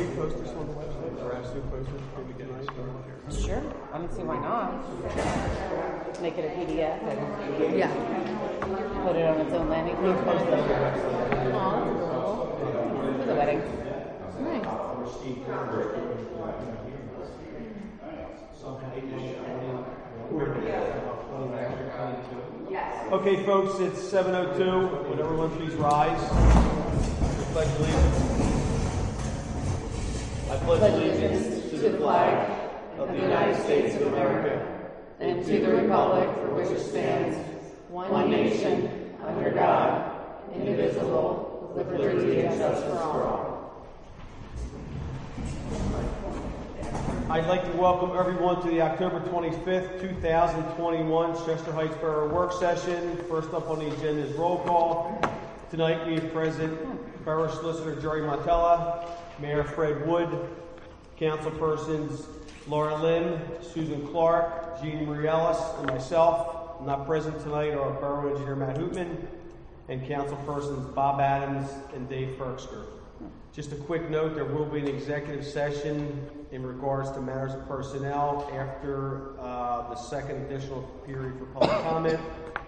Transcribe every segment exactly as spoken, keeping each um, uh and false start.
post this on the website? Or ask you to post it maybe tonight? Sure. I don't see why not. Make it a P D F and Yeah. put it on its own landing page. Post it on the website. Oh, that's adorable. For the wedding. Nice. Okay, folks, it's seven oh two. Would everyone please rise? I pledge allegiance. I pledge allegiance to the flag of the United States of America And to the republic for which it stands, one nation, under God, indivisible, with liberty and justice for all. I'd like to welcome everyone to the October twenty-fifth, two thousand twenty-one Chester Heights Borough Work Session. First up on the agenda is roll call. Tonight we have present Borough Solicitor Jerry Montella, Mayor Fred Wood, councilpersons Laura Lim, Susan Clark, Jean Marie Ellis, and myself. Not present tonight are Borough Engineer Matt Hoopman and councilpersons Bob Adams and Dave Ferksker. Just a quick note, there will be an executive session in regards to matters of personnel after uh, the second additional period for public comment.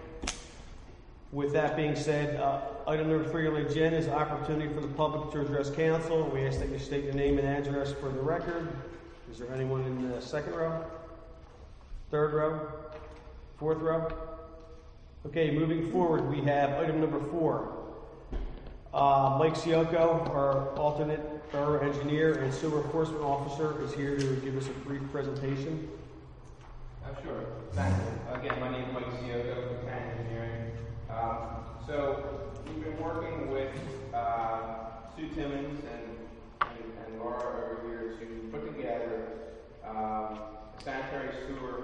With that being said, uh, item number three on the agenda is opportunity for the public to address council. We ask that you state your name and address for the record. Is there anyone in the second row? Third row? Fourth row? Okay, moving forward, we have item number four. Uh, Mike Siocco, our alternate borough engineer and sewer enforcement officer, is here to give us a brief presentation. Uh, sure. Thank you. Again, my name is Mike Siocco from Tank Engineering. Um, so we've been working with uh, Sue Timmons and, and, and Laura over here to put together um, sanitary sewer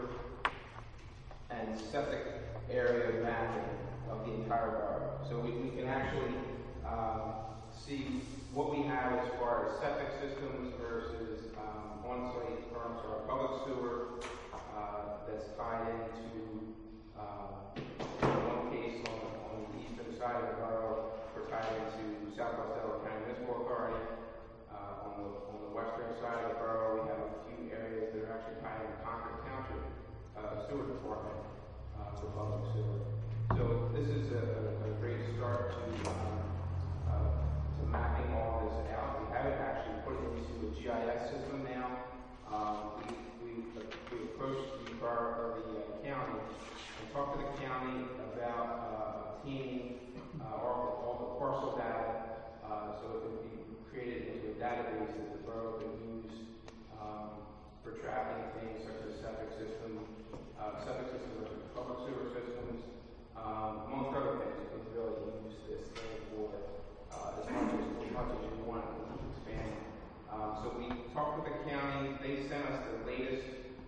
and septic area mapping of the entire borough. So we, we can actually Um, see what we have as far as septic systems versus um, on-site firms or public sewer uh, that's tied into uh, one case on, on the eastern side of the borough. We're tied into Southwest Delaware County Municipal Authority. Uh, on the on the western side of the borough, we have a few areas that are actually tied into Concord Township uh, Sewer Department uh, for public sewer. So this is a, a great start to um, Uh, to mapping all this out. We haven't actually put it into a G I S system now. Um, we, we, we approached the borough or the uh, county and talked to the county about uh, obtaining uh, all, all the parcel data uh, so it could be created into a database that the borough could use um, for tracking things such as septic system, uh, septic systems versus public sewer systems, um, amongst other things. You can really use this thing for Uh, as, much as, as much as you want to expand. Um, so we talked with the county. They sent us the latest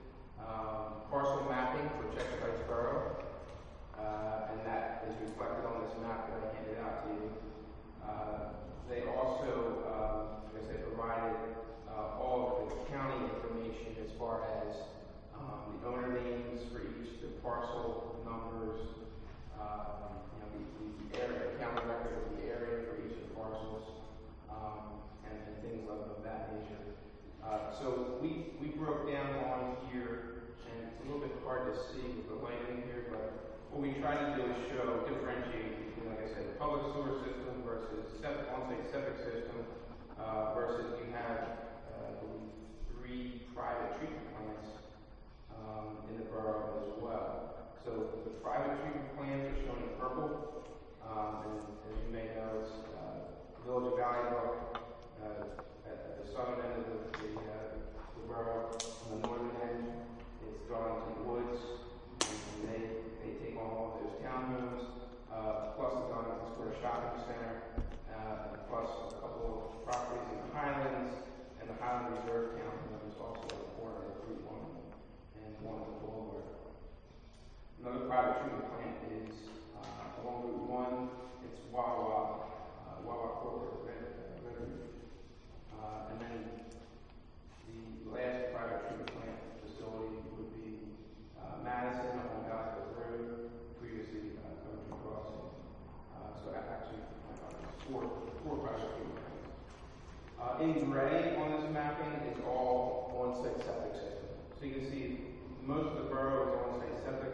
um, parcel mapping for Chester Heights Borough, uh, and that is reflected on this map that I handed out to you. Uh, they also, um, I guess they provided uh, all of the county information as far as um, the owner names for each, the parcel numbers, uh, you know, the, the area, the county record of the area for each of the parcels, um, and, and things of, of that nature. Uh, so we, we broke down on here, and it's a little bit hard to see with the lighting here, but what we try to do is show, differentiate between, like I said, the public sewer system versus septic, on-site septic system, uh, versus you have uh, three private treatment plants um, in the borough as well. So the private treatment plants are shown in purple, um, and as you may know, it's uh, Village of Valley Brook uh, at, at the southern end of the, the, uh, the borough. On the northern end, it's Darlington Woods, and, and they, they take on all of those townhomes, uh, plus the Darlington Square Shopping Center, uh, plus a couple of properties in the Highlands, and the Highland Reserve townhomes also at the corner of Route one and one of the Boulevard. Another private treatment plant is uh, along Route one. It's Wawa, uh, Wawa Corporate Revenue. Uh, and then the last private treatment plant facility would be uh, Madison on Gospel Road, previously uh, Country Crossing. Uh, so actually, uh, four, four private treatment plants. Uh, in gray already on this mapping is all on-site septic system. So you can see most of the borough is on-site septic.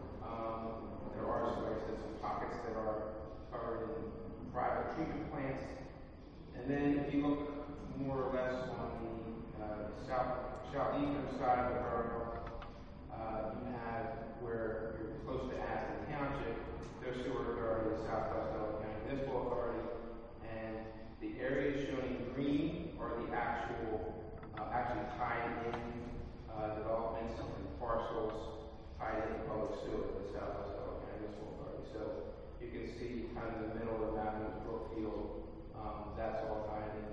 Um, there are some, like I said, some pockets that are covered in private treatment plants. And then if you look more or less on the uh, south southeastern side of the borough, uh, you have where you're close to Aston Township, their sewer authority is Southwest Delaware County Municipal Authority, and the areas shown in green are the actual, uh, actually tied in uh, developments and parcels tied into public sewer with Southwest Delaware County Municipal Authority. So you can see kind of the middle of the map is Brookfield. Um, that's all tied in.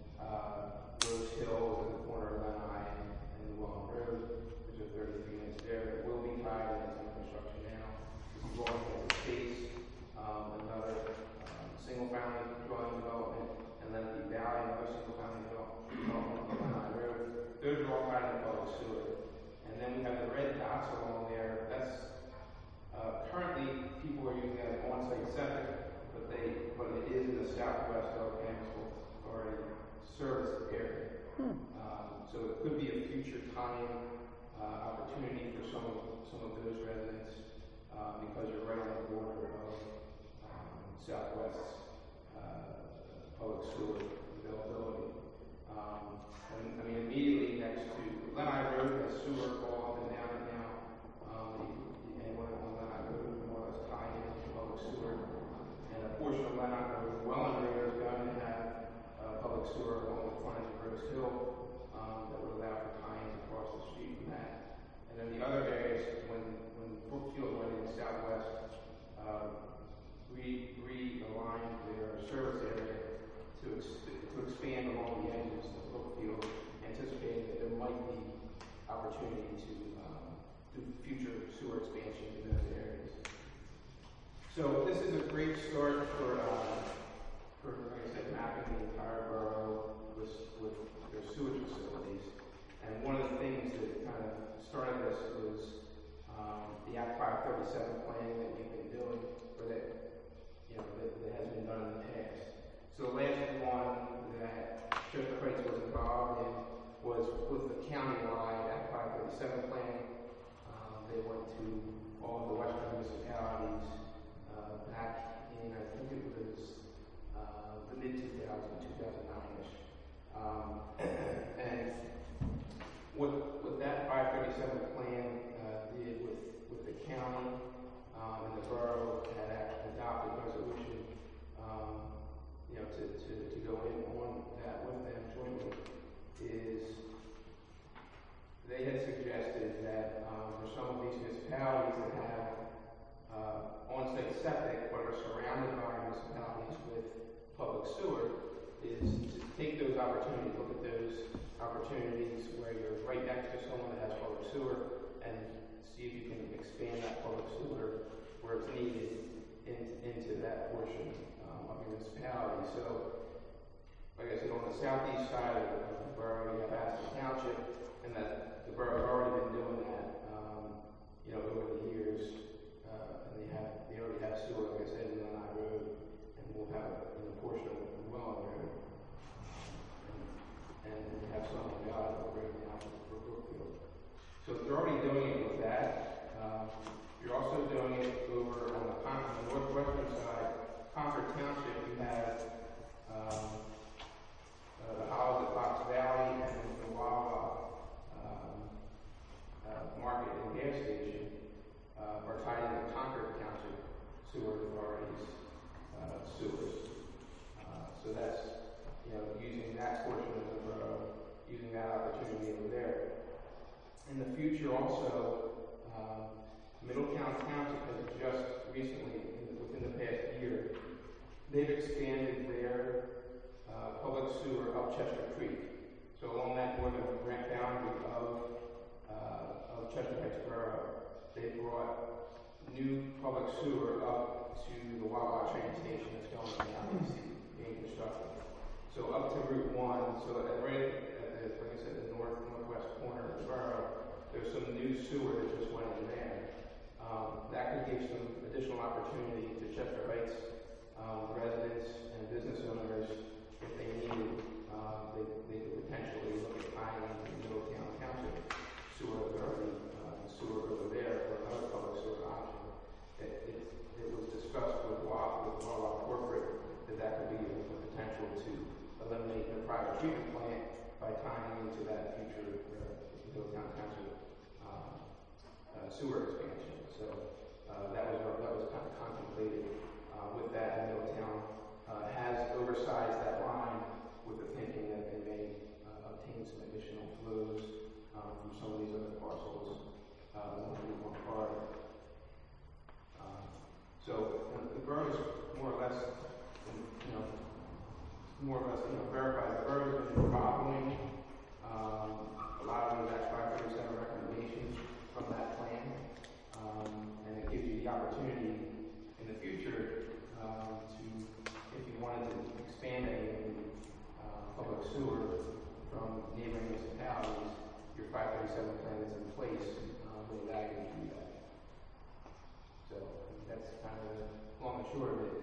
Uh, Rose Hill is at the corner of Lenai and, and Llewellyn Road. There's a thirty-three units there that will be tied in. It's under construction now. This is going into space, um, another um, single-family dwelling development, and then the Valley, another single-family development on Lenai Road. Those are all tied in public sewer. And then we have the red dots along there. That's uh, currently people are using that as on-site septic, but they, but it is in the Southwest Delaware County Municipal Authority service area. Hmm. Um, so it could be a future time uh, opportunity for some of some of those residents uh, because you're right on the border of um, Southwest uh, public sewer availability. Um, and, I mean, immediately next to Lenai Road has sewer all up and down it now. Um, anyone on Lenai Road more or less tied into public sewer, and a portion of Lenai Road, Welland Road, is going to have uh, public sewer along the frontage of Rose Hill um, that would allow for tie-ins across the street from that. And then the other areas, when when Brookfield went in Southwest, uh, re realigned their service area to ex to expand along the edges of Brookfield, anticipating that there might be opportunity to um, do future sewer expansion in those areas. So this is a great start for. Uh, For, like I said, mapping the entire borough with, with their sewage facilities. And one of the things that kind of started this was um, the Act five thirty-seven planning that we've been doing, or that, you know, that, that has been done in the past. So the last one that Chester Heights was involved in was with the countywide Act five thirty-seven planning. Um, they went to all of the western municipalities uh, back in, I think it was Uh, the mid two thousands, two thousand nine-ish. Um, and what, what that five thirty-seven plan uh, did with, with the county um, and the borough had actually adopted a resolution um, you know, to, to, to go in on that with them jointly is they had suggested that um, for some of these municipalities that have uh, on-site septic but are surrounded by municipalities with public sewer is to take those opportunities, look at those opportunities where you're right next to someone that has public sewer and see if you can expand that public sewer where it's needed in, into that portion um, of your municipality. So, like I said, on the southeast side of the borough, you have Aston Township, and that the borough has already been doing that, um, you know, over the years. Uh, and they have, they already have sewer, like I said, in Lenai Road, and we'll have in a portion of Welland Road, and, and we have some of the other right now for Brookfield. So they're already doing it with that. Um, you're also doing it over on the, on the northwestern side, Concord Township. You have um, uh, the Hollows at Fox Valley and the Wawa um, uh, Market and gas station uh, are tied into Concord Township sewer authorities uh, sewers. Uh, so that's, you know, using that portion of the borough, using that opportunity over there. In the future also, um, Middletown Township has just recently, within the past year, they've expanded their uh, public sewer up Chester Creek. So along that northern boundary of, uh, of Chester Heights Borough, they brought new public sewer up to the Wawa train station that's going down being constructed. So up to Route one, so at right at the, like I said, the north northwest corner of the borough, there's some new sewer that just went in there. Um, that could give some additional opportunity to Chester Heights um, residents and business owners if they needed um, they, they could potentially look at tying into Middletown Township sewer authority, uh, sewer over there for another public sewer option. It, it, it was discussed with Wa, with Wawa Corporate that that could be a, a potential to eliminate the private treatment plant by tying into that future uh, Middletown Township uh, uh, sewer expansion. So uh, that was that was kind of contemplated uh, with that. Middletown uh, has oversized that line with the thinking that they may uh, obtain some additional flows um, from some of these other parcels uh, one through one card. Um, so you know, the borough is more or less, you know, more or less, you know, verified. The borough has been following um, a lot of those Act five thirty-seven recommendations from that plan, um, and it gives you the opportunity in the future um, to, if you wanted to expand any uh, public sewer from neighboring municipalities, your five thirty-seven plan is in place, uh, will allow you to do that. So that's kind of the long and short of it.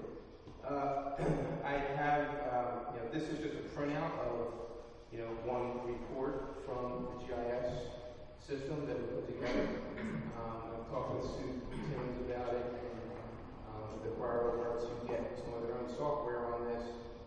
Uh, I have, um, you know, this is just a printout of, you know, one report from the G I S system that we put together. Um, I've talked with Sue Timmons about it, and um, the borough worked to get some of their own software on this.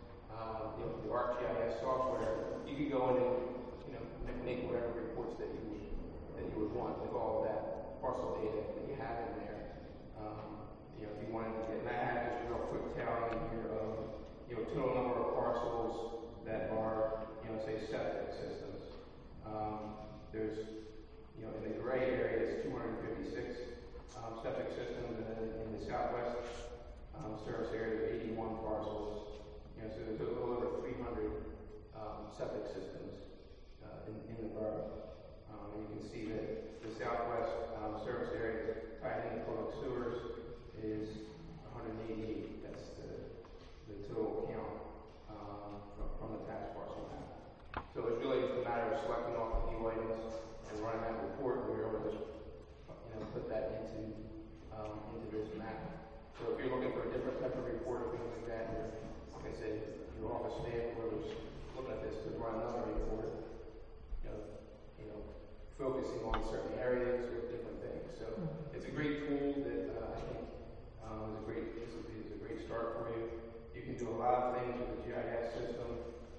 Uh, you know, the ArcGIS software, you could go in and, you know, make whatever reports that you that you would want with all of that parcel data that you have in there. Um, you know, if you wanted to get, and I have just a real quick tally here of, you know, total number of parcels that are, you know, say septic systems. Um, there's, you know, in the gray area, it's two hundred fifty-six um, septic systems, and then in the southwest um, service area, eighty-one parcels. You know, so there's a little over three hundred um, septic systems uh, in, in the borough. Um, and you can see that the southwest um, service area tied into public sewers is one hundred eighty-eight. That's the, the total count um, from, from the tax parcel map. So it's really just a matter of selecting off a few items and running that report, and we're able to just, you know, put that into um, into this map. So if you're looking for a different type of report or things like that, or like I said, your office staff, whoever's looking at this, could run another report, you know, you know, focusing on certain areas or different things. So it's a great tool that uh, I think um, is a great is a, is a great start for you. You can do a lot of things with the G I S system.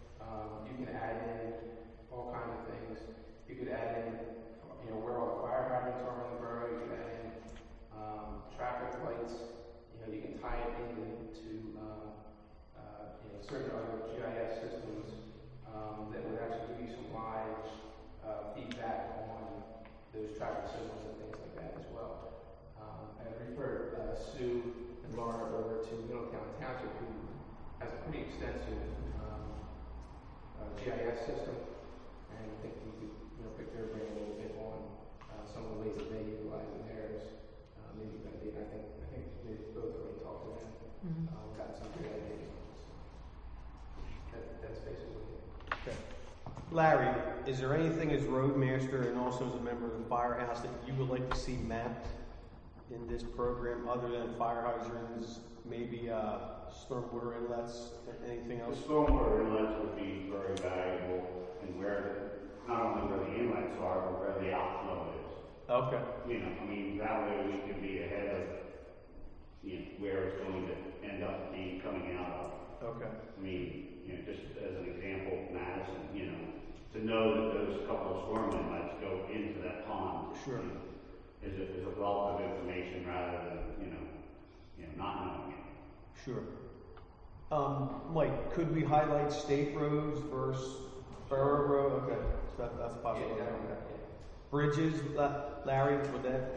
Um, you can add in all kinds of things. You could add in, you know, where all the fire hydrants are in the borough. You could add in um, traffic lights. You know, you can tie it into um, uh, you know, certain other G I S systems um, that would actually give you some live uh, feedback on those traffic signals and things like that as well. Um, I referred uh, Sue and Laura over to Middletown Township, who has a pretty extensive um, uh, G I S system, and I think we could, you know, pick their brain a little bit on uh, some of the ways that they utilize in theirs. Uh, maybe that they, I think, I think they both already talked to them, mm-hmm. um, got some good ideas. That, that's basically it. Okay. Larry, is there anything as roadmaster and also as a member of the firehouse that you would like to see mapped in this program other than fire hydrants, maybe uh, stormwater inlets, anything else? The stormwater inlets would be very valuable, and where, not only where the inlets are, but where the outflow is. Okay. You know, I mean, that way we can be ahead of, you know, where it's going to end up being coming out of. Okay. I mean, you know, just as an example, Madison, you know, to know that those couple of storm inlets go into that pond. Sure. You know, is a, is a wealth of information rather than, you know, you know, not knowing it. Sure. Um, Mike, could we highlight state roads versus borough road? Okay, so that, that's possible. Yeah, definitely. Yeah. Bridges, La- Larry, would that?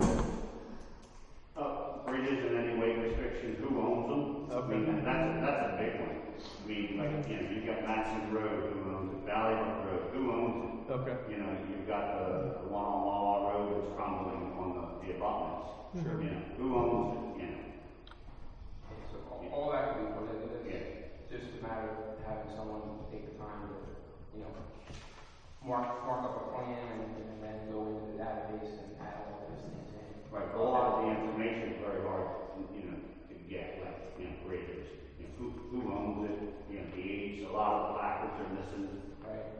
Uh, bridges and any weight restrictions, who owns them? Okay. I mean, that's, that's a big one. I mean, like, you know, you've got Madison Road, who owns it? Valley Brook Road, who owns it? Okay. You know, you've got the, the one on Wawa Road that's crumbling on the, the abutments. Sure. You know, who owns it, you know? So all, all that can be put in. It's Yeah. just a matter of having someone take the time to, you know, mark mark up a plan and, and then go into the database and add all those things in. Right, but a lot of the information is very hard, you know, to get, like, you know, bridges. You know, who, who owns it, you know, the age, a lot of the placards are missing. Right.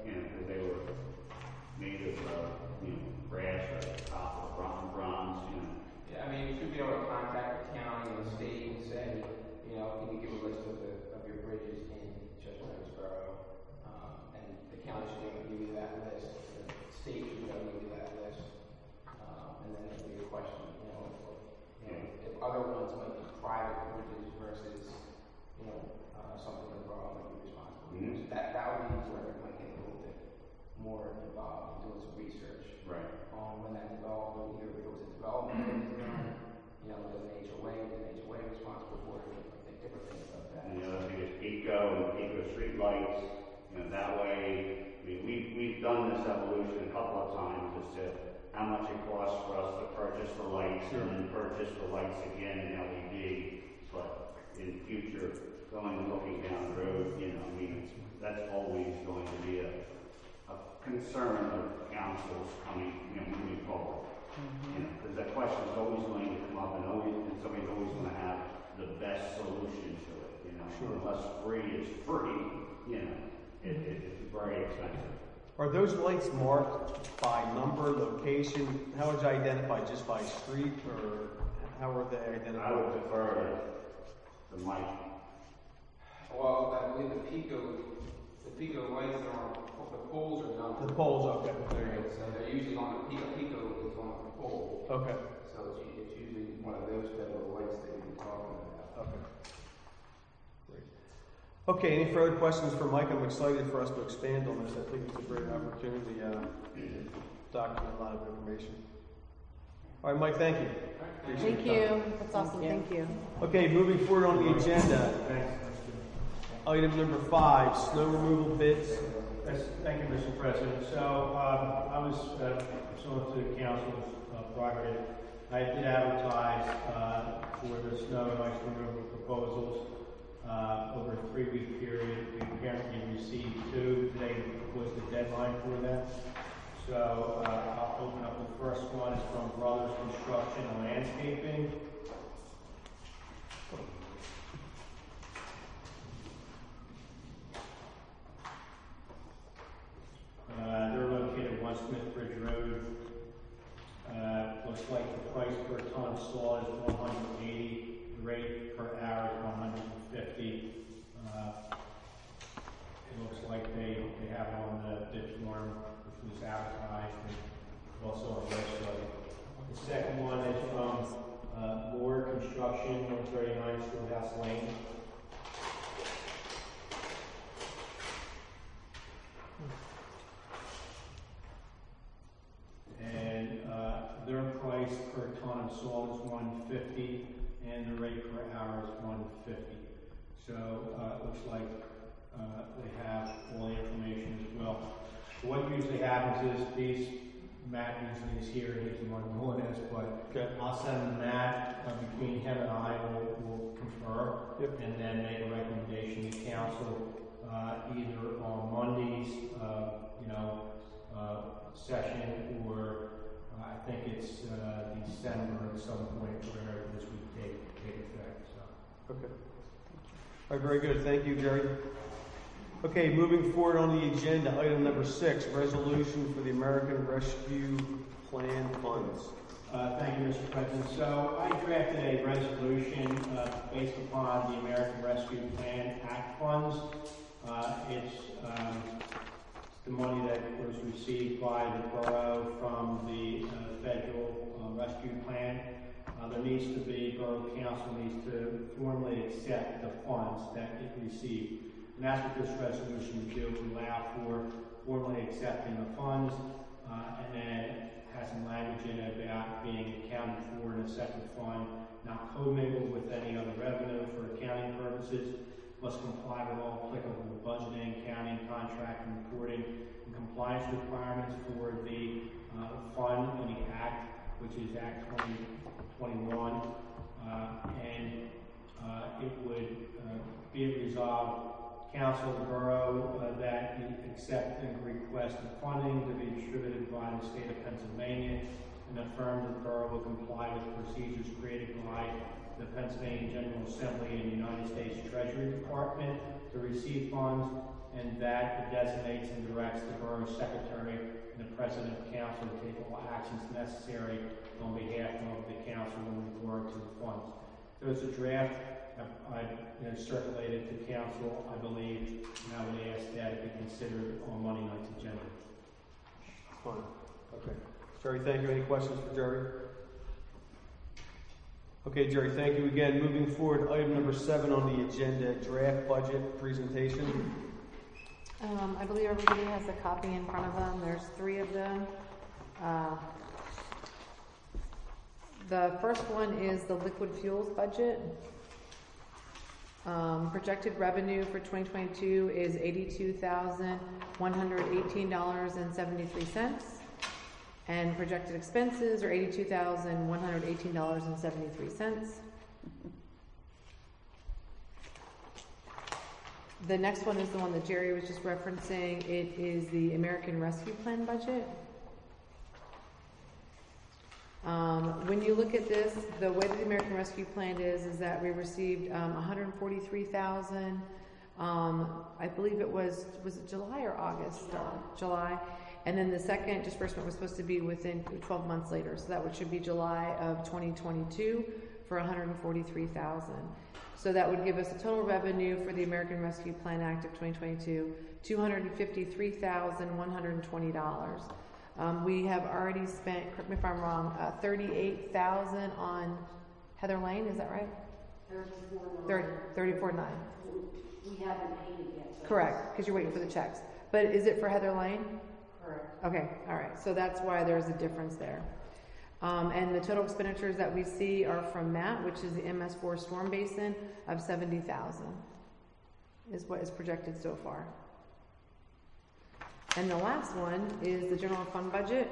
you know, because they were made of, uh, you know, brass or copper, bronze, bronze, you know. Yeah, I mean, you should be able to contact the county and the state and say, you know, can you give a list of the, of your bridges in Chester Heights Borough? Um, and the county should be able to give you that list, the state should be able to give you that list. Um, and then it'll be a question, you know, if, you know, if other ones might be private bridges versus, you know, uh, something the borough might be responsible for. Mhm. So that, that would be where it might get a little bit more involved in doing some research. Right. On when that development, either if it was a development, that was done, you know, there's an H O A, there's an H O A responsible for it, I think different things like that. And the other thing is eco and eco street lights, you know, that way, I mean, we've, we've done this evolution a couple of times as to how much it costs for us to purchase the lights and then purchase the lights again in L E D. But in future, going and looking down the road, you know, I mean, that's always going to be a, a concern of councils coming, you know, moving forward. Mm-hmm. You know, because that question is always going to come up and always, and somebody's always going to have the best solution to it, you know. Sure. Unless free is free, you know, it, it, it's very expensive. Are those lights marked by number, location? How would you identify, just by street, or how are they I identified? would defer to the Mike. Well, I believe the Pico, the Pico lights are on, the poles are numbered. The poles, okay, there you So they're usually on the Pico, Pico is on the pole. go. Okay, So it's, u- it's usually one of those type of lights that you're talking about. okay. Great. Okay, any further questions for Mike? I'm excited for us to expand on this. I think it's a great opportunity, uh, to document a lot of information. All right, Mike, thank you. Appreciate Thank your time. you. That's awesome. Thank you. Okay, moving forward on the agenda. Item number five, snow removal bids. Yes, thank you, Mister President. So, um, I was, uh, pursuant to the council's uh, prerogative, I did advertise, uh, for the snow and ice removal proposals, uh, over a three-week period. We apparently received two. Today was the deadline for them. So, uh, I'll open up the first one. It's from Brothers Construction and Landscaping. Uh, they're located at One Smith Bridge Road. Uh, looks like the price per ton of soil is one hundred eighty, the rate per hour is one hundred fifty. Uh, it looks like they, they have it on the bid form, which was advertised, and also on the website. The second one is from, uh, Moore Construction, one thirty-nine Schoolhouse Lane. And uh, their price per ton of salt is one fifty, and the rate per hour is one fifty. So uh, it looks like uh, they have all the information as well. So what usually happens is these, Matt usually is here, he's the one doing this, but Okay. I'll send Matt, uh, between him and I, will will confer, Yep. and then make a recommendation to council, uh, either on Mondays, uh, you know, uh, session, or uh, I think it's uh, December at some point where this would take, take effect, so. Okay. All right, very good. Thank you, Jerry. Okay, moving forward on the agenda, item number six, resolution for the American Rescue Plan funds. Uh, Thank you, Mister President. So I drafted a resolution uh, based upon the American Rescue Plan Act funds. Uh, It's um, the money that was received by the borough from the uh, federal uh, rescue plan. Uh, There needs to be, borough council needs to formally accept the funds that it received. And that's what this resolution would do, would allow for formally accepting the funds, uh, and then has some language in it about being accounted for in a separate fund, not commingled with any other revenue for accounting purposes, must comply with all applicable budgeting, accounting, contract, and reporting, and compliance requirements for the uh, fund and the Act, which is Act twenty twenty-one, uh, and uh, it would uh, be resolved, council of the borough, uh, that you accept and request the funding to be distributed by the state of Pennsylvania, and affirm that the borough will comply with procedures created by the Pennsylvania General Assembly and United States Treasury Department to receive funds, and that designates and directs the Borough Secretary and the President of Council to take all actions necessary on behalf of the Council in regard to the funds. There's a draft I, I you know, circulated to Council, I believe, and I would ask that it be considered on Monday night's agenda. Fine. Okay. Jerry, thank you. Any questions for Jerry? Okay, Jerry, thank you again. Moving forward, item number seven on the agenda, draft budget presentation. Um, I believe everybody has a copy in front of them. There's three of them. Uh, the first one is the liquid fuels budget. Um, projected revenue for twenty twenty-two is eighty-two thousand one hundred eighteen dollars and seventy-three cents. And projected expenses are eighty-two thousand one hundred eighteen dollars and seventy-three cents. The next one is the one that Jerry was just referencing. It is the American Rescue Plan budget. Um, when you look at this, the way that the American Rescue Plan is, is that we received um, one hundred forty-three thousand dollars. Um, I believe it was, was it July or August? Uh, July. And then the second disbursement was supposed to be within twelve months later. So that would, should be July of twenty twenty-two for one hundred forty-three thousand dollars. So that would give us a total revenue for the American Rescue Plan Act of twenty twenty-two, two hundred fifty-three thousand one hundred twenty dollars. Um, we have already spent, correct me if I'm wrong, uh, thirty-eight thousand dollars on Heather Lane, is that right? thirty-four nine. We haven't paid it yet. So correct, because you're waiting for the checks. But is it for Heather Lane? Correct. Okay, all right. So that's why there's a difference there. Um, and the total expenditures that we see are from Matt, which is the M S four storm basin of seventy thousand, is what is projected so far. And the last one is the general fund budget.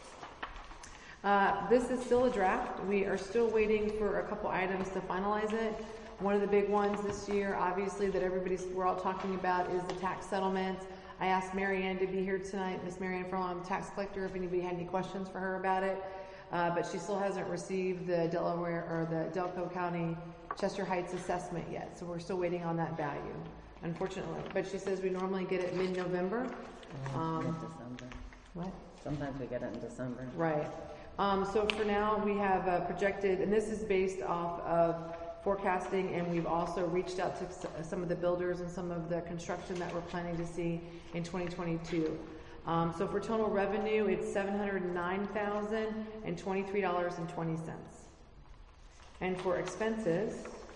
Uh, this is still a draft. We are still waiting for a couple items to finalize it. One of the big ones this year, obviously, that everybody's we're all talking about is the tax settlements. I asked Marianne to be here tonight, Miss Marianne Furlong, tax collector, if anybody had any questions for her about it. Uh, but she still hasn't received the Delaware or the Delco County Chester Heights assessment yet. So we're still waiting on that value, unfortunately. But she says we normally get it mid-November. Um, in December. what? Sometimes we get it in December. Right. Um, so for now, we have uh, projected, and this is based off of forecasting, and we've also reached out to s- some of the builders and some of the construction that we're planning to see in twenty twenty-two. Um, so for total revenue, it's seven hundred nine thousand twenty-three dollars and twenty cents. And for expenses,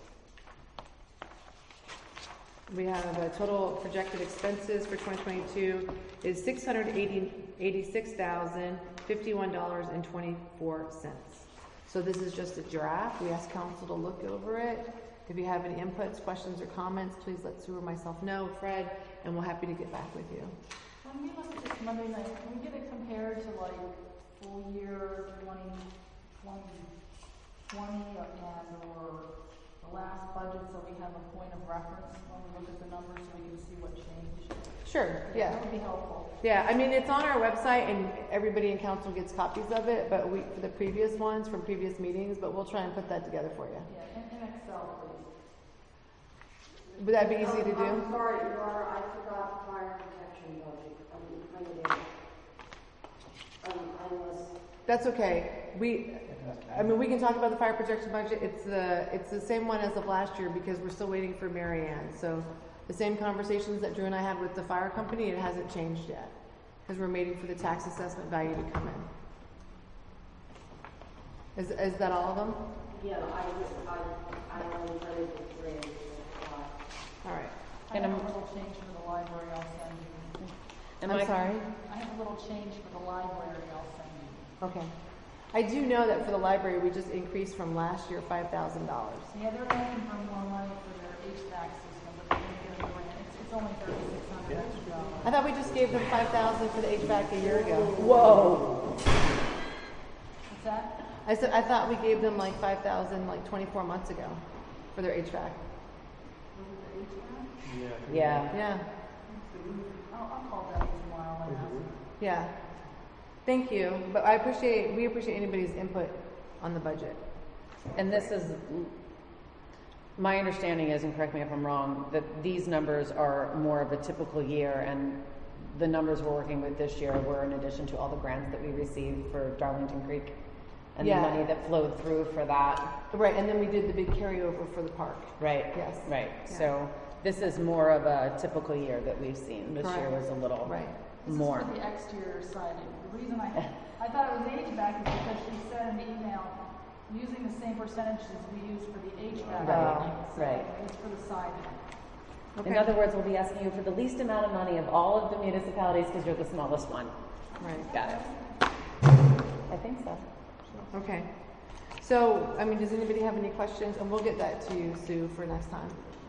we have a total projected expenses for twenty twenty-two is six hundred eighty-six thousand fifty-one dollars and twenty-four cents. So this is just a draft. We ask council to look over it. If you have any inputs, questions, or comments, please let Sue or myself know, Fred, and we're happy to get back with you. When we look at this Monday night, can we get it compared to like full year twenty twenty and or the last budget, so we have a point of reference when we look at the numbers so we can see what changed? Sure, yeah. That would be helpful. Yeah, I mean, it's on our website and everybody in council gets copies of it, but we, for the previous ones from previous meetings, but we'll try and put that together for you. Yeah, in, in Excel, please. Would that be easy to do? I'm sorry, you are, I forgot the fire protection budget. I didn't bring it in. Um, I was, That's okay. We, I mean, we can talk about the fire protection budget. It's the, it's the same one as of last year because we're still waiting for Mary Ann. So the same conversations that Drew and I had with the fire company, it hasn't changed yet because we're waiting for the tax assessment value to come in. Is, is that all of them? yeah, I just, I, I only printed the three. so, uh, All right. I have a little change for the library I'll send you. Am I'm I- sorry. I have a little change for the library I'll send you. Okay. I do know that for the library, we just increased from last year five thousand dollars. Yeah, they're asking for more money for their H V A C system, but they're gonna get a grant. It's, it's only thirty-six hundred dollars. I thought we just gave them five thousand dollars for the H V A C a year ago. Whoa. What's that? I said, I thought we gave them like five thousand dollars like twenty-four months ago for their H V A C. Yeah. Yeah, I'll, I'll call Debbie tomorrow and ask her. yeah. Thank you, but I appreciate, we appreciate anybody's input on the budget. And this is My understanding is, and correct me if I'm wrong, that these numbers are more of a typical year, and the numbers we're working with this year were in addition to all the grants that we received for Darlington Creek and Yeah. the money that flowed through for that. Right, and then we did the big carryover for the park. Right. Yes. Right. Yeah. So this is more of a typical year that we've seen. This year Correct. was a little Right. This more. is for the exterior siding. The reason I, I thought it was H V A C is because she said in the email, using the same percentages we used for the H V A C. Right, lighting. So right. It's for the siding. In other words, we'll be asking you for the least amount of money of all of the municipalities because you're the smallest one. Right. Got it. I think so. Okay. So, I mean, does anybody have any questions? And we'll get that to you, Sue, for next time.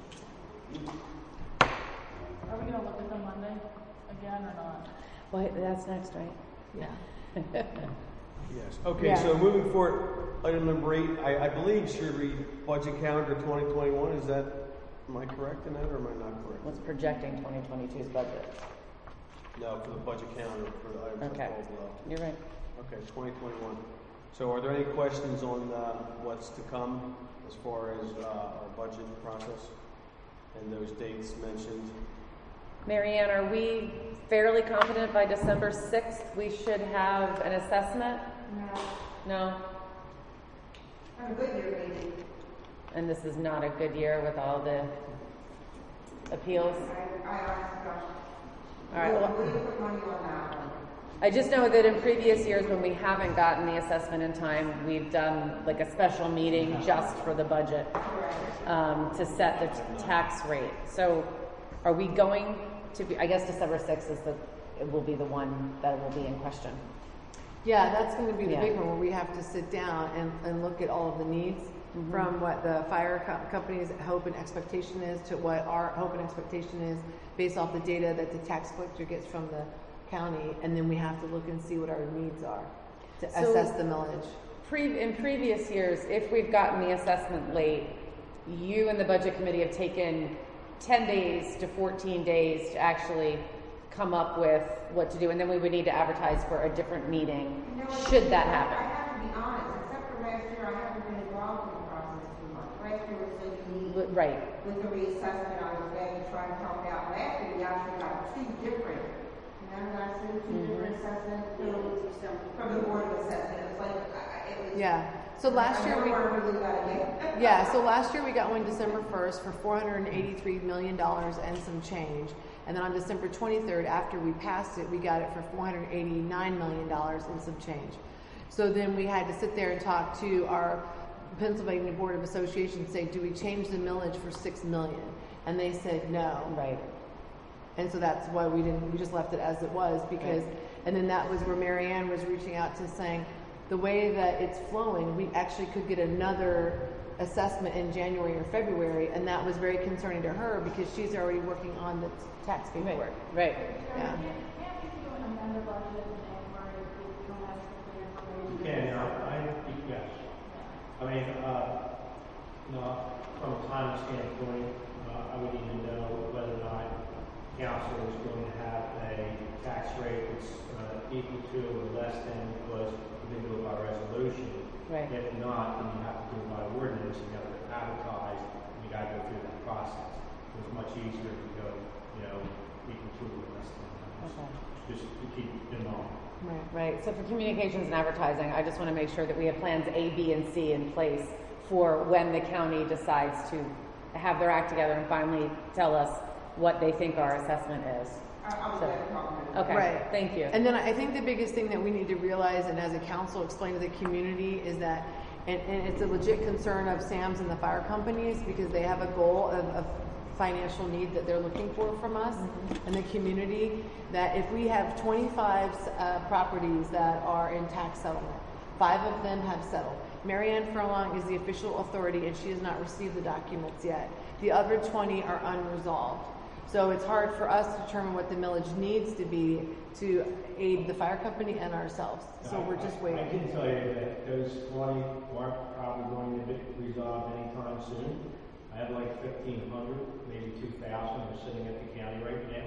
Are we gonna look at them Monday again or not? Well, that's next, right? Yeah. Yes. Okay, Yeah. so moving forward, item number eight, I, I believe should read budget calendar twenty twenty-one. Is that, am I correct in that or am I not correct? What's projecting twenty twenty-two's budget? No, for the budget calendar for the items Okay. that fall below. You're right. Okay, twenty twenty-one. So are there any questions on uh, what's to come as far as uh, our budget process and those dates mentioned? Marianne, are we fairly confident by December sixth we should have an assessment? No, No? have a good year, maybe. And this is not a good year with all the appeals? I, I honestly don't. All right, well, Will you put money on that one? I just know that in previous years when we haven't gotten the assessment in time, we've done like a special meeting just for the budget um, to set the t- tax rate. So are we going to be, I guess December sixth is the, it will be the one that will be in question. Yeah, that's going to be the Yeah. big one where we have to sit down and, and look at all of the needs Mhm. from what the fire co- company's hope and expectation is to what our hope and expectation is based off the data that the tax collector gets from the county, and then we have to look and see what our needs are to So- assess the millage. Pre- in previous years, if we've gotten the assessment late, you and the budget committee have taken ten days to fourteen days to actually come up with what to do, and then we would need to advertise for a different meeting, You know what? should that I happen. have to be honest, except for last year, I haven't been involved in the process too much. Last year was so unique But- Right, with the reassessment. I was there to try to help out. Last year, we actually got two different, remember last year, two Mhm. different assessments from, from the board of assessment. It was like, I- it was. Yeah. So last year we. I never really got it. Yeah, so last year we got one December first for four hundred eighty-three million dollars and some change. And then on December twenty-third, after we passed it, we got it for four hundred eighty-nine million dollars and some change. So then we had to sit there and talk to our Pennsylvania Board of Association and say, do we change the millage for six million dollars? And they said no. right. And so that's why we didn't, we just left it as it was because, and then that was where Marianne was reaching out to saying, the way that it's flowing, we actually could get another assessment in January or February, and that was very concerning to her because she's already working on the tax Right, paperwork. right. Yeah. Can't we do an amended budget in January if we don't have complete information? Yeah, no, I, yes. I mean, uh, you know, from a time standpoint, uh, I would need to know whether or not council is going to have a tax rate that's uh, equal to or less than was we can do it by resolution. Right. If not, then you have to do it by ordinance, you have to advertise, and you gotta go through that process. It's much easier to go, you know, equal to or less than. Okay. Just to keep in mind. Right. Right, so for communications and advertising, I just want to make sure that we have plans A, B, and C in place for when the county decides to have their act together and finally tell us what they think our assessment is. I, I was So- there to talk to them. Okay, Right. thank you. And then I think the biggest thing that we need to realize, and as a council explain to the community, is that, and, and it's a legit concern of Sam's and the fire companies because they have a goal of, of financial need that they're looking for from us Mm-hmm. and the community, that if we have twenty-five uh, properties that are in tax settlement, five of them have settled. Marianne Furlong is the official authority and she has not received the documents yet. The other twenty are unresolved. So it's hard for us to determine what the millage needs to be to aid the fire company and ourselves. So we're just I waiting. can tell you that those twenty aren't probably going to be resolved anytime soon. I have like fifteen hundred, maybe two thousand are sitting at the county right now.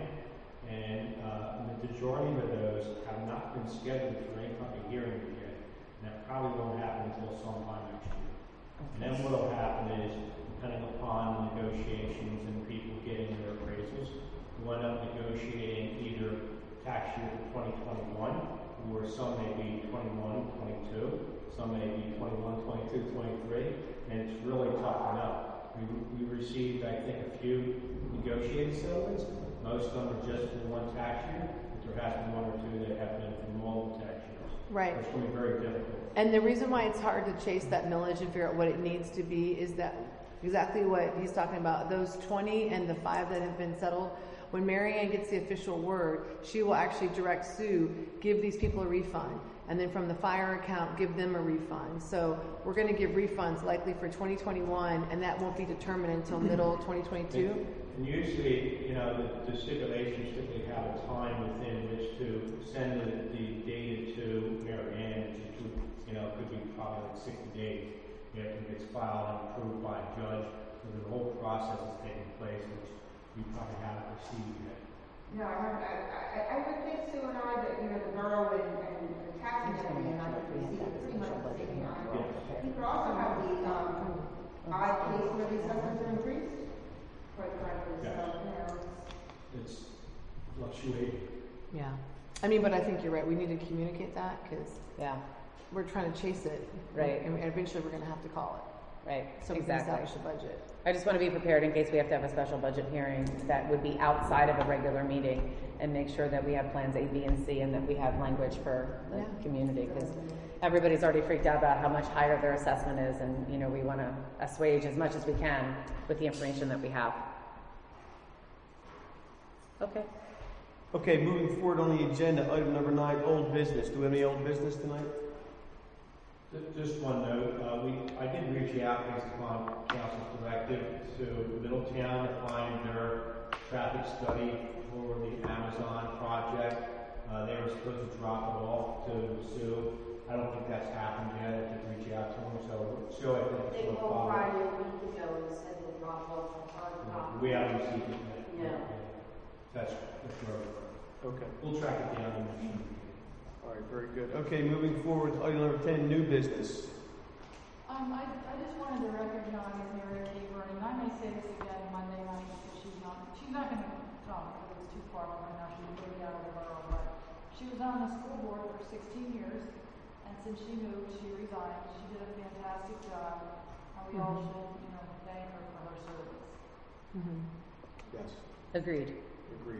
And uh, the majority of those have not been scheduled for any type of hearing yet. And that probably won't happen until sometime next year. And then what will happen is, depending upon the negotiations and people getting their appraisals. We end up negotiating either tax year for twenty twenty-one, or some may be twenty-one, twenty-two, some may be twenty-one, twenty-two, twenty-three, and it's really tough to know. We, we received, I think, a few negotiated settlements. Most of them are just for one tax year, but there has been one or two that have been for multiple tax years. Right. It's going to be very difficult. And the reason why it's hard to chase that millage and figure out what it needs to be is that exactly what he's talking about. Those twenty and the five that have been settled, when Mary Ann gets the official word, she will actually direct Sue, give these people a refund. And then from the fire account, give them a refund. So we're going to give refunds likely for twenty twenty-one, and that won't be determined until middle twenty twenty-two. And, and usually, you know, the, the stipulations typically have a time within which to send the, the data to Mary Ann, which is, you know, could be probably like sixty days. You know, it gets filed and approved by a judge. So the whole process is taking place, which you probably haven't received yet. No, I remember, I, I, I would think Sue and I, that, you know, the borough and, and the tax and and I would receive pretty much the same time. Yes. You could also have the, um, odd case where the assessments are increased, quite frankly, so, Yes. you know. It's fluctuating. Yeah. I mean, but I think you're right. We need to communicate that because Yeah, we're trying to chase it. Right. And eventually we're going to have to call it. right, So we can exactly. establish a budget. I just want to be prepared in case we have to have a special budget hearing that would be outside of a regular meeting and make sure that we have plans A, B, and C and that we have language for the Yeah. community because everybody's already freaked out about how much higher their assessment is and, you know, we want to assuage as much as we can with the information that we have. Okay. Okay, moving forward on the agenda, item number nine, old business. Do we have any old business tonight? Ju- Just one note, uh, we, I did reach out based upon council's directive to Middletown to find their traffic study for the Amazon project. Uh, they were supposed to drop it off to Sue. I don't think that's happened yet. I did reach out to them, so Sue, I think They it's called follow. Friday a week ago and said they'll drop off a hard copy. We haven't received it yet. No. That's, that's where we're, Okay. we'll track it down and make sure. All right, very good. Okay, moving forward, item number ten, new business. Um, I, I just wanted to recognize Mary Kay Vernon. I may say this again Monday night because she's not, she's not gonna come because it's too far from her now. She's moving out of the borough, but she was on the school board for sixteen years. And since she moved, she resigned. She did a fantastic job. And we all Mhm. should, you know, thank her for her service. Mm-hmm. Yes, Agreed. agreed.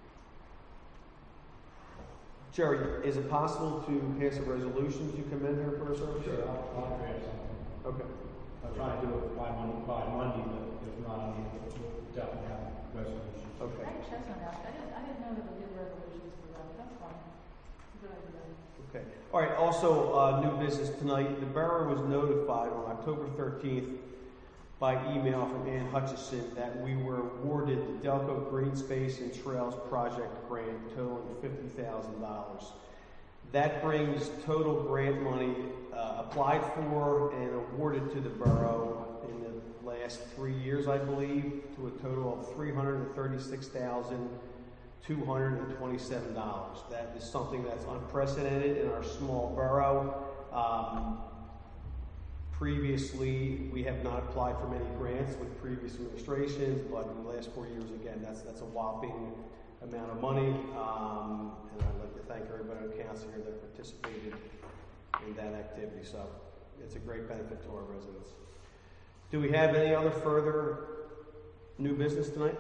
Jerry, is it possible to pass a resolution to commend her for her service? Sure, I'll, I'll draft something. Okay. I'll try to do it by Mon- by Monday, but if not, I mean, we'll definitely have a resolution. Okay. I checked on that. I didn't, I didn't know that we did resolutions for that. That's fine. Good idea. Okay. All right, also, uh, new business tonight. The borough was notified on October thirteenth by email from Ann Hutchison that we were awarded the Delco Green Space and Trails Project grant totaling fifty thousand dollars. That brings total grant money uh, applied for and awarded to the borough in the last three years, I believe, to a total of three hundred thirty-six thousand two hundred twenty-seven dollars. That is something that's unprecedented in our small borough. Um, previously, we have not applied for many grants with previous administrations, but in the last four years, again, that's that's a whopping amount of money. Um, and I'd like to thank everybody on council here that participated in that activity. So it's a great benefit to our residents. Do we have any other further new business tonight?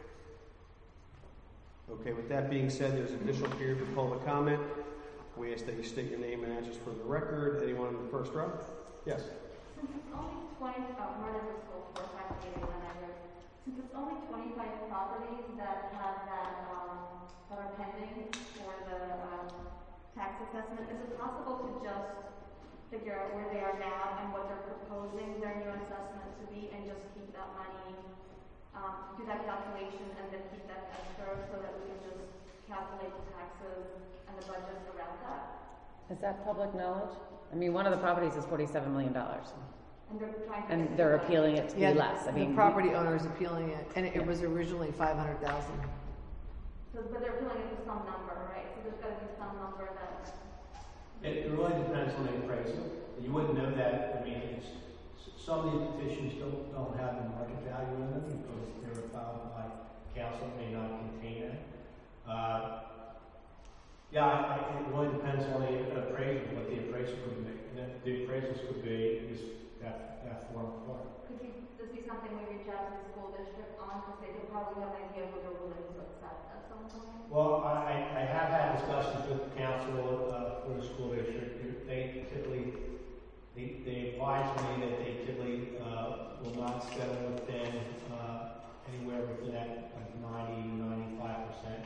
Okay, with that being said, there's additional period for public comment. We ask that you state your name and address for the record. Anyone in the first row? Yes. Since it's only twenty, uh, more than the school for five eighty one hundred, since it's only twenty-five properties that have that, um, that are pending for the, um, tax assessment, is it possible to just figure out where they are now and what they're proposing their new assessment to be and just keep that money, um, do that calculation and then keep that escrow so that we can just calculate the taxes and the budget around that? Is that public knowledge? I mean, one of the properties is forty-seven million dollars. And they're trying to. And get they're to that. appealing it to be Yeah, less. I mean, the property owner is appealing it, and it, it Yeah. was originally five hundred thousand. So, but they're appealing it to some number, right? So there's gotta be some number that, It, it really depends on the appraisal. You wouldn't know that, I mean, it's s- some of these petitions don't, don't have the market value in them because they were filed by council, may not contain it. Uh, yeah, I, I, it really depends on the appraisal, what the appraisal could be. And then the appraisals could be is that, that form of form. Could be, this be something we reach out to the school district on, because they could probably have an idea of what they're willing to accept at some point? Well, I, I have had discussions with the council, uh, for the school district. They typically, they, they advise me that they typically, uh, will not settle within, uh, anywhere within that like ninety, ninety-five percent.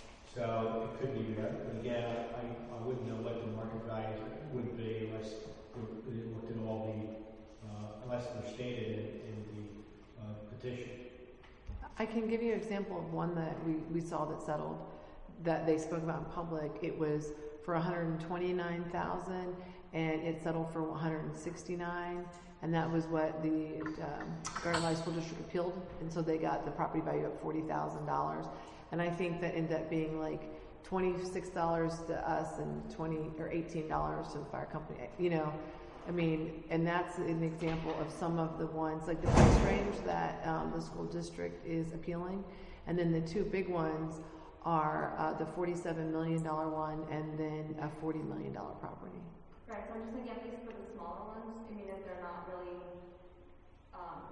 So it could be there, but again, I, I wouldn't know what the market value would be unless we looked at all the, uh, unless they're stated in, in the, uh, petition. I can give you an example of one that we, we saw that settled, that they spoke about in public. It was for one hundred twenty-nine thousand and it settled for one hundred sixty-nine, and that was what the um, Garden Valley School District appealed, and so they got the property value up forty thousand dollars. And I think that ended up being like twenty-six dollars to us and twenty or eighteen dollars to the fire company. You know, I mean, and that's an example of some of the ones, like the price range that um, the school district is appealing. And then the two big ones are uh, the forty-seven million dollars one and then a forty million dollars property. Right, so I'm just thinking, at least for the smaller ones, I mean, if they're not really, um,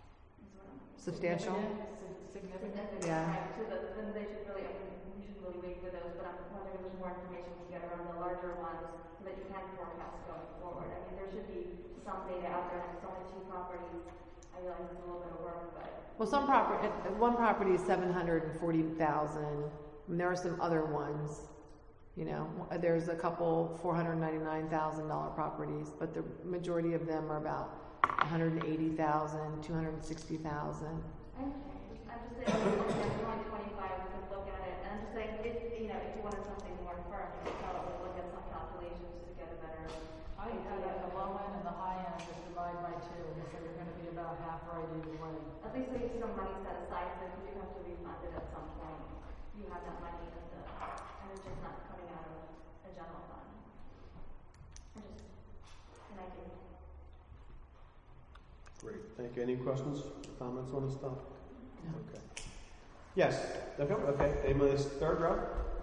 Substantial? Significant. Yeah. Right, so the, then they should really, I mean, we should really wait for those, but I'm wondering if there's more information to get around the larger ones so that you can forecast going forward. I mean, there should be some data out there, and if it's only two properties, I realize it's a little bit of work, but. Well, some property, one property is seven hundred forty thousand, and there are some other ones. You know, there's a couple four hundred ninety-nine thousand dollars properties, but the majority of them are about one hundred eighty thousand, two hundred sixty thousand. Okay, I'm just saying, okay, I'm only twenty-five, we can look at it, and I'm just saying, if, you know, if you wanted something more firm, you could probably look at some calculations to get a better. I had at the low end and the high end, just divide by two, and so you're gonna be about half right either way. At least we have some money set aside, so if you do have to refund it at some point, you have that money in the, and it's just not coming out of a general fund. I just, an idea. Great, thank you. Any questions, comments on this stuff? No. Okay. Yes, okay, okay. Anyone in this third row?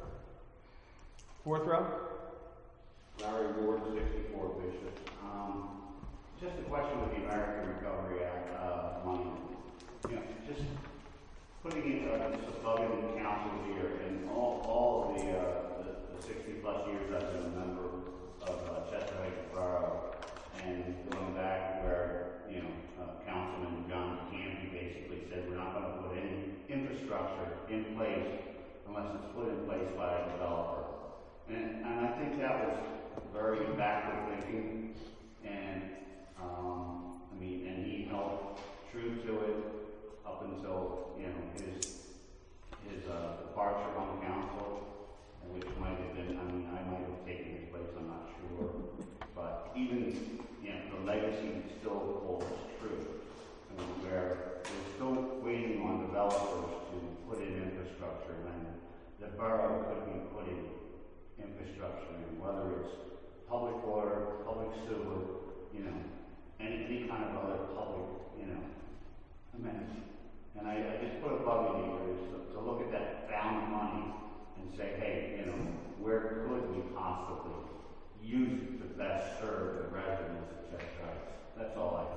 Fourth row? Larry Ward, sixty-four Bishop. Um, just a question with the American Recovery Act uh, money. You know, just putting it, uh, just above it in council here, and all, all of the, uh, the, the sixty plus years I've been a member of uh, Chester Heights Borough, and going back where, you know, uh, Councilman John Campy basically said we're not going to put any infrastructure in place unless it's put in place by a developer. And, and I think that was very backward thinking, and um, I mean, and he held true to it up until, you know, his his uh, departure on council, which might have been, I mean, I might have taken his place, I'm not sure, but even, you know, the legacy still holds true, I mean, where we're still waiting on developers to put in infrastructure, and the borough could be putting infrastructure in, whether it's public water, public sewer, you know, any, any kind of other public, you know, amenity. And I, I just put a bug in here is to, to look at that found money and say, hey, you know, where could we possibly use it to best serve the residents of Chester Heights? That's all I have.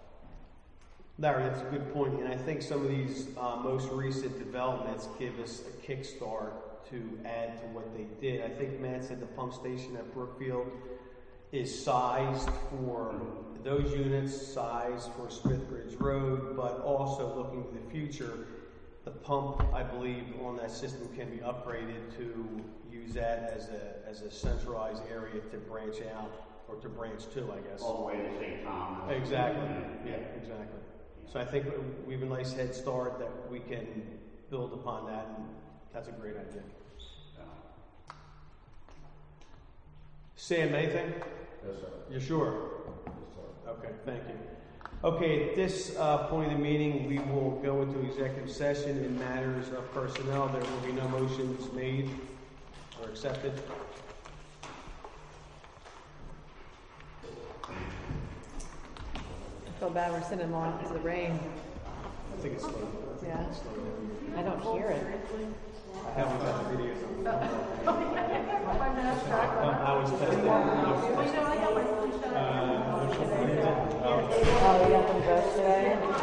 Larry, that's a good point, and I think some of these uh, most recent developments give us a kickstart to add to what they did. I think Matt said the pump station at Brookfield is sized for those units, sized for Smithbridge Road, but also looking to the future, the pump, I believe, on that system can be upgraded to use that as a as a centralized area to branch out, or to branch to, I guess. All the way to Saint Thomas. Exactly, yeah, exactly. So I think we have a nice head start that we can build upon that, and that's a great idea. Sam, anything? Yes, sir. You're sure? Yes, sir. Okay, thank you. Okay, at this uh, point of the meeting, we will go into executive session in matters of personnel. There will be no motions made or accepted. feel bad we're sending them off to the rain. I think it's slow. Yeah. I don't hear it. I haven't got the videos. My mask back on. I was testing. Well, you know, I got my flu shot. Uh, which one is it? Oh. Oh, you got them both today?